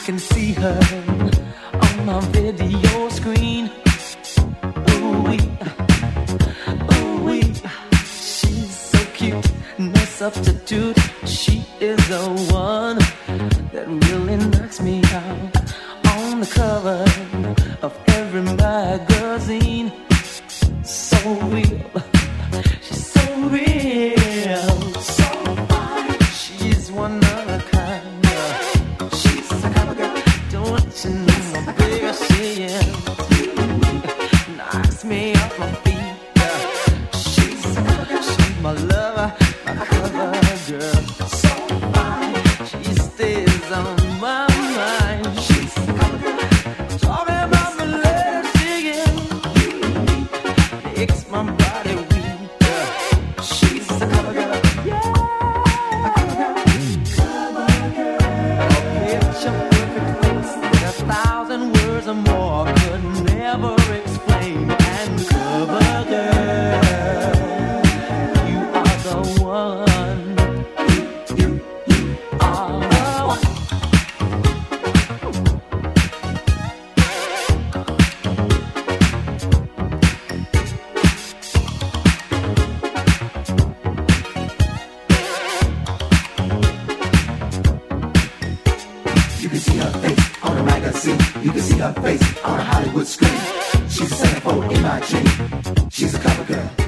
can see her on my video screen. Ooh-wee, ooh-wee, she's so cute, no substitute. She is the one that really knocks me out. On the cover of every magazine, so real, she's so real, so fine. She's one of a kind. She's a cover girl, don't you know, baby, she is. Knocks me off my feet. She's a cover girl, she's my lover, my cover girl. So fine, she stays on my mind. She's a cover girl, talking about the letter singing, makes my body weak. She's a cover girl, yeah, a cover girl, cover girl. A picture perfect face that 1,000 words or more could never explain. And cover girl, you are the one. You are the one. You can see her face on a magazine. You can see her face on a Hollywood screen. She's a centerfold in my dream. She's a cover girl.